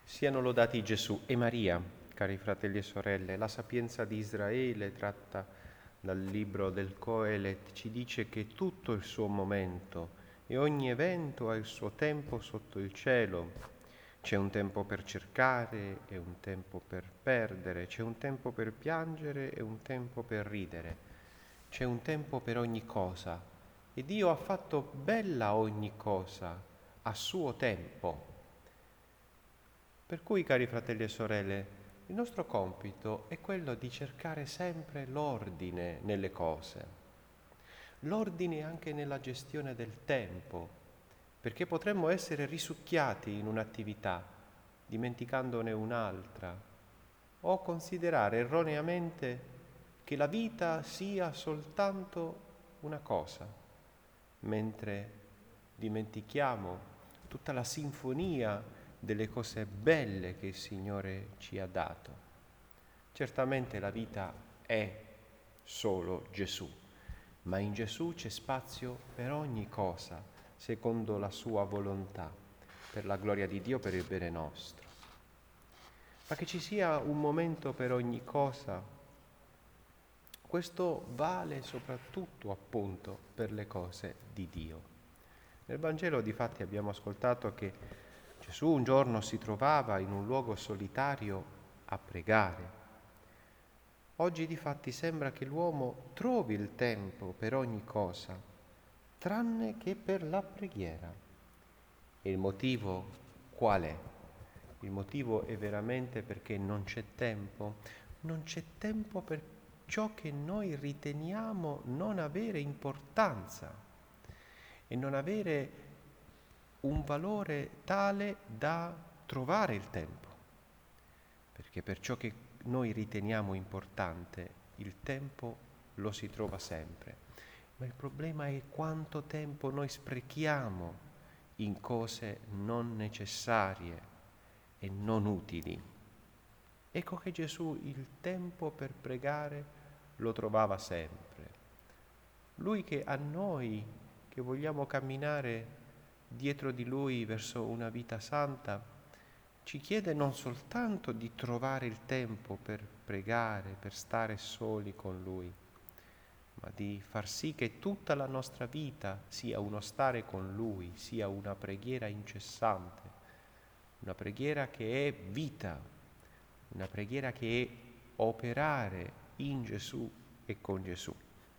Siano lodati Gesù e Maria, cari fratelli e sorelle. La sapienza di Israele, tratta dal libro del Coelet, ci dice che tutto il suo momento e ogni evento ha il suo tempo sotto il cielo. C'è un tempo per cercare e un tempo per perdere, c'è un tempo per piangere e un tempo per ridere, c'è un tempo per ogni cosa. E Dio ha fatto bella ogni cosa a suo tempo. Per cui, cari fratelli e sorelle, il nostro compito è quello di cercare sempre l'ordine nelle cose, l'ordine anche nella gestione del tempo, perché potremmo essere risucchiati in un'attività, dimenticandone un'altra, o considerare erroneamente che la vita sia soltanto una cosa, mentre dimentichiamo tutta la sinfonia delle cose belle che il Signore ci ha dato. Certamente la vita è solo Gesù, ma in Gesù c'è spazio per ogni cosa, secondo la sua volontà, per la gloria di Dio, per il bene nostro. Ma che ci sia un momento per ogni cosa, questo vale soprattutto appunto per le cose di Dio. Nel Vangelo difatti abbiamo ascoltato che Gesù un giorno si trovava in un luogo solitario a pregare. Oggi difatti sembra che l'uomo trovi il tempo per ogni cosa, tranne che per la preghiera. E il motivo qual è? Il motivo è veramente perché non c'è tempo. Non c'è tempo per ciò che noi riteniamo non avere importanza e non avere un valore tale da trovare il tempo. Perché per ciò che noi riteniamo importante, il tempo lo si trova sempre. Ma il problema è quanto tempo noi sprechiamo in cose non necessarie e non utili. Ecco che Gesù il tempo per pregare lo trovava sempre. Lui che a noi, che vogliamo camminare dietro di Lui verso una vita santa, ci chiede non soltanto di trovare il tempo per pregare, per stare soli con Lui, ma di far sì che tutta la nostra vita sia uno stare con Lui, sia una preghiera incessante, una preghiera che è vita, una preghiera che è operare in Gesù e con Gesù.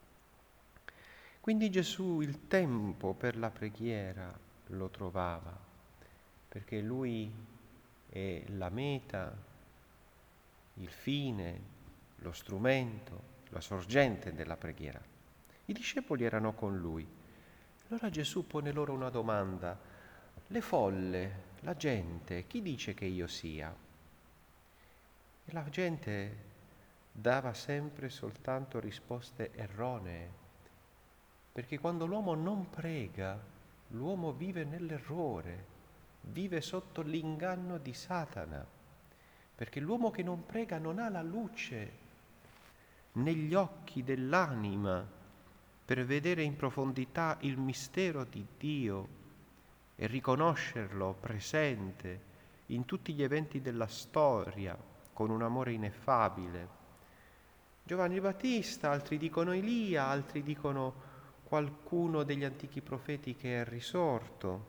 Quindi Gesù il tempo per la preghiera lo trovava, perché Lui è la meta, il fine, lo strumento, la sorgente della preghiera. I discepoli erano con Lui. Allora Gesù pone loro una domanda: le folle, la gente, chi dice che io sia? E la gente dava sempre soltanto risposte erronee, perché quando l'uomo non prega, l'uomo vive nell'errore, vive sotto l'inganno di Satana, perché l'uomo che non prega non ha la luce negli occhi dell'anima per vedere in profondità il mistero di Dio e riconoscerlo presente in tutti gli eventi della storia con un amore ineffabile. Giovanni Battista, altri dicono Elia, altri dicono qualcuno degli antichi profeti che è risorto.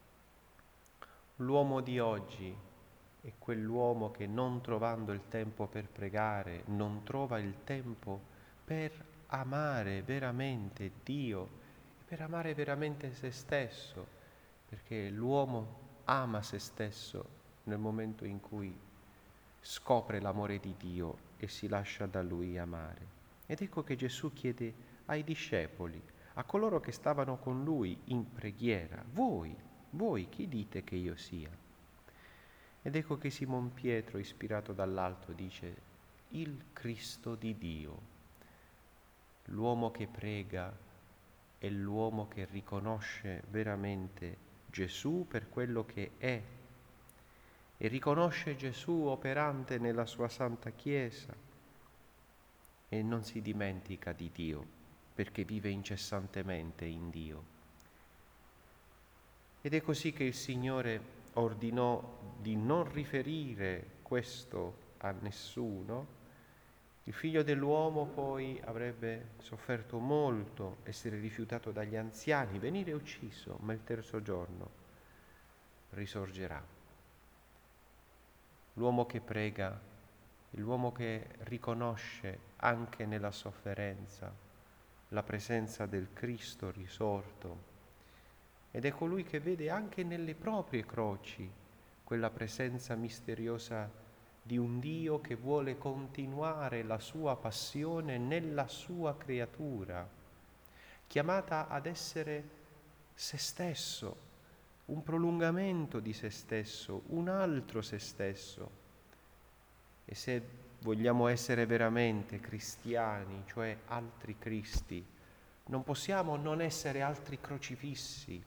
L'uomo di oggi è quell'uomo che, non trovando il tempo per pregare, non trova il tempo per amare veramente Dio e per amare veramente se stesso, perché l'uomo ama se stesso nel momento in cui scopre l'amore di Dio e si lascia da Lui amare. Ed ecco che Gesù chiede ai discepoli, a coloro che stavano con Lui in preghiera: voi chi dite che io sia? Ed ecco che Simon Pietro, ispirato dall'alto, dice: il Cristo di Dio. L'uomo che prega è l'uomo che riconosce veramente Gesù per quello che è e riconosce Gesù operante nella sua Santa Chiesa e non si dimentica di Dio, perché vive incessantemente in Dio. Ed è così che il Signore ordinò di non riferire questo a nessuno, il figlio dell'uomo poi avrebbe sofferto molto, essere rifiutato dagli anziani, venire ucciso, ma il terzo giorno risorgerà. L'uomo che prega, l'uomo che riconosce anche nella sofferenza la presenza del Cristo risorto, ed è colui che vede anche nelle proprie croci quella presenza misteriosa di un Dio che vuole continuare la sua passione nella sua creatura, chiamata ad essere se stesso, un prolungamento di se stesso, un altro se stesso. E se vogliamo essere veramente cristiani, cioè altri Cristi, non possiamo non essere altri crocifissi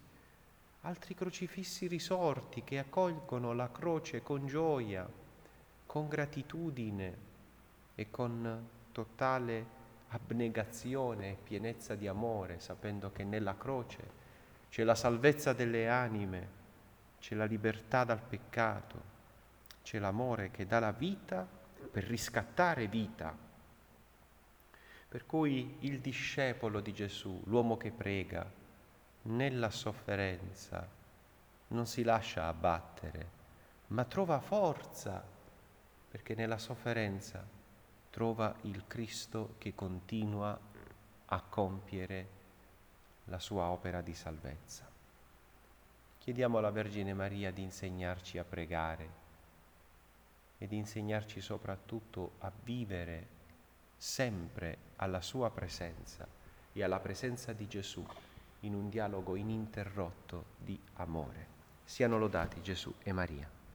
risorti che accolgono la croce con gioia, con gratitudine e con totale abnegazione e pienezza di amore, sapendo che nella croce c'è la salvezza delle anime, c'è la libertà dal peccato, c'è l'amore che dà la vita per riscattare vita. Per cui il discepolo di Gesù, l'uomo che prega, nella sofferenza non si lascia abbattere, ma trova forza, perché nella sofferenza trova il Cristo che continua a compiere la sua opera di salvezza. Chiediamo alla Vergine Maria di insegnarci a pregare e di insegnarci soprattutto a vivere sempre alla sua presenza e alla presenza di Gesù in un dialogo ininterrotto di amore. Siano lodati Gesù e Maria.